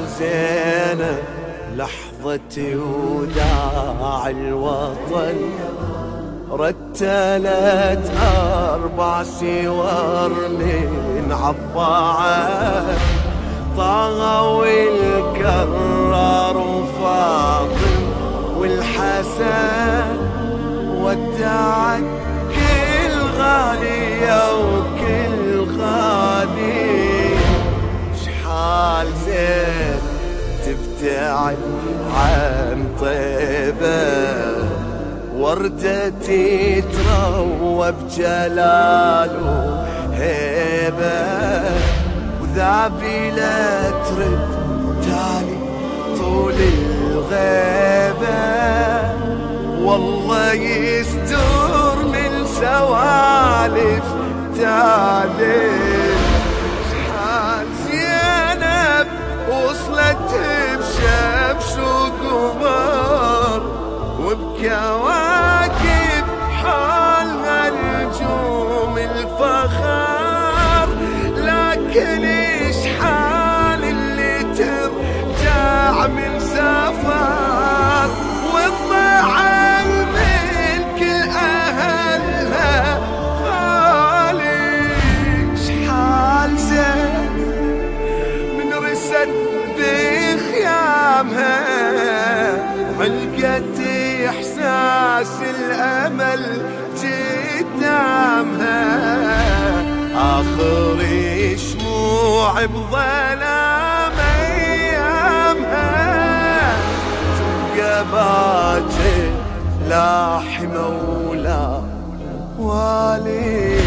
شحال زينة لحظة وداع الوطن، رتلت 4 سوار من عالضاعة، طه والكرار وفاطم والحسن، ودعت كل غالية وكل غالي. شحال زين تبتعد عن طيبة، وردة تروى بجلال وهيبة، وذابلة ترد تالي طول الغيبة، والله يستر من سوالف تالي. شحال زينب وصلت بشمس وقمر، وبكواكب حالها نجوم الفخر، لكن شحال اللي ترجع من سفر، والضيعة من كل أهلها غالي. شحال زين من رست بخيامها، علقت إحساس الأمل قدامها، آخر شموع بظلام أيامها، تبقى باجي لاحمة ولا والي.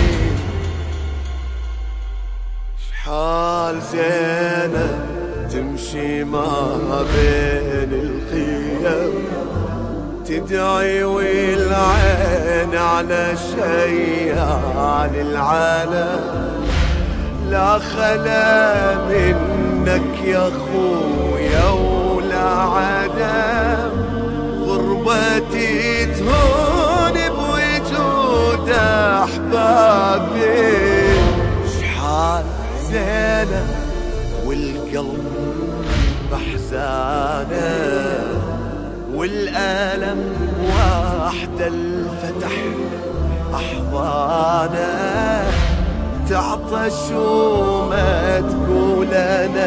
شحال زينة تمشي ما بين الخيام، تدعي والعين على شيال العالم، لا خلا منك يا خويا ولا عدم، غربتي تهون بوجود أحبابي. شحال زينة والقلب بحزانه، والألم واحدة الفتح أحضانه، تعطش وما تقول أنا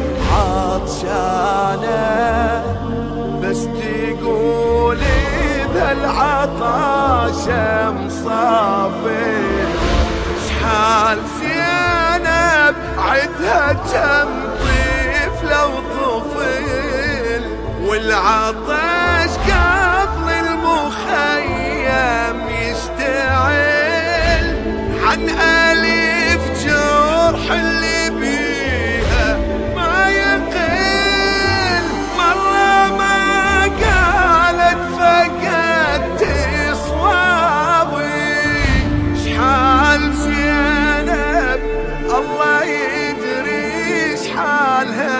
العطشانة، بس تقولي بهالعطاش مصافي. شحال زينب عدها كم طفلة وطفل، والعطش قبل المخيم يشتعل، عن ألف جرح اللي بيها ما يقل، مرة ما قالت فقدت صوابي. شحال زينب الله يدري شحالها،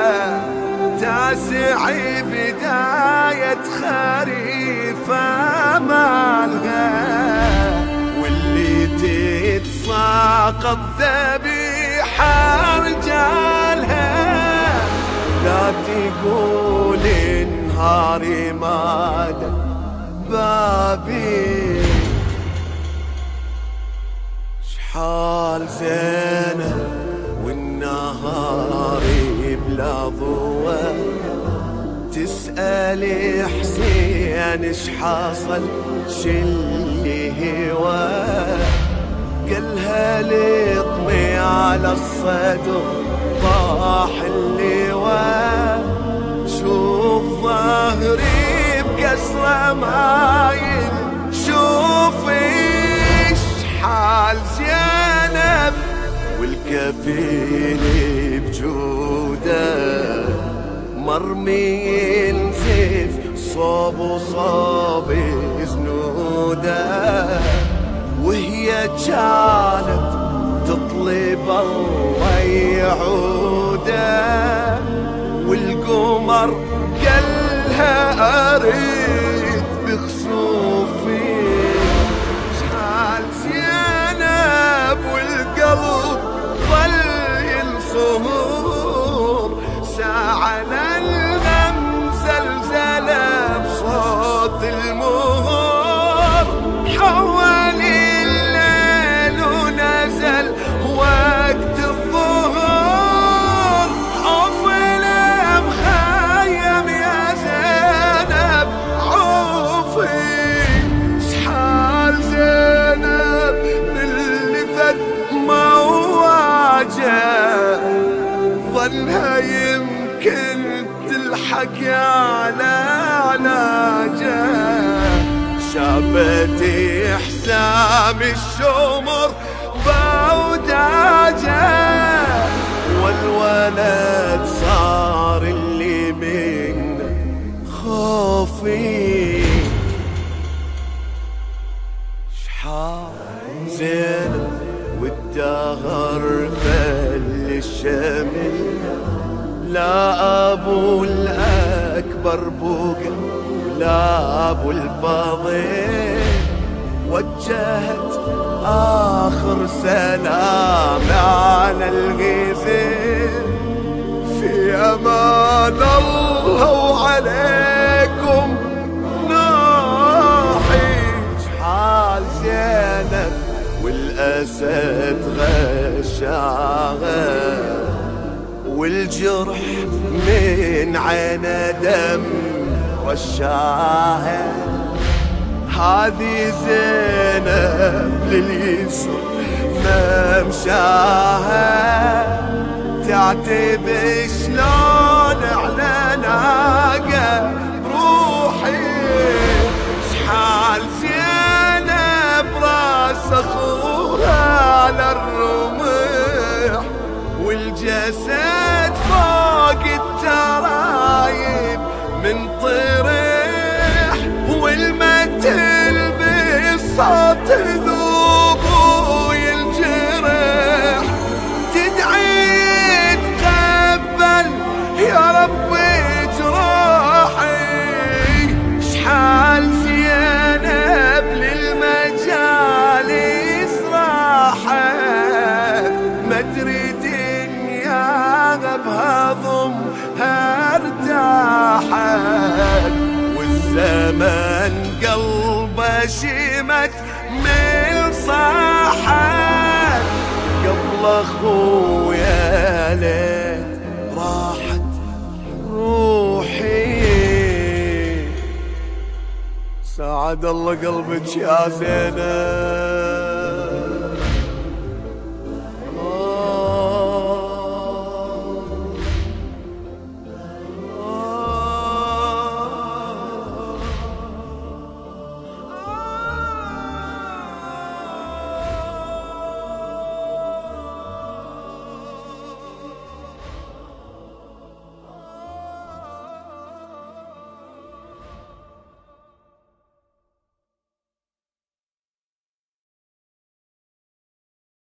تاسعي بداية خريف مالها، واللي تتساقط ذبيحة رجالها، لا تقول نهاري مادة بابي. شحال زينة والنهار بلا ضوء، تسأل حسين اش حصل شلي هوى، قالها لطمي على الصدر طاح اللواء، شوف ظهري بكسرة مايل شوفي. شحال زينب والكفيل بجوده، مرمي ينزف صوب وصوب زنوده، وهي كانت تطلب الله يعوده، والقمر قالها أريد بخسوفي. شحال زينب والقلب ظل ينصهر، ساعة بكى على علاجه، شافتي حسام الشمر بوداجه، والولد صار اللي منه خوفي. شحال زينب والدهر فل الشمل، لا أبو الأكبر بوقى لا أبو الفضيل، وجهت آخر سلام على الغزير. في أمان الله وعليكم ناحي، شحال زينب والأسد غشاها، والجرح من عينه دم رشاها. هذه زينب لليسر ممشاها، تعتب شلون على ناقة روحي. شحال زينب راس اخوها على الرمح، والجسد فوق الترايب من طرح، والمتل بالصوت ذوب وينجرح. تدعي تقبل يا ربي جراحي، شحال زينب للمجالس راحت، ما تريد بهضم ارتاحت. والزمن قلبه شمت من صاحت، قبل اخويا ليت راحت روحي. سعد الله قلبك يا زينب.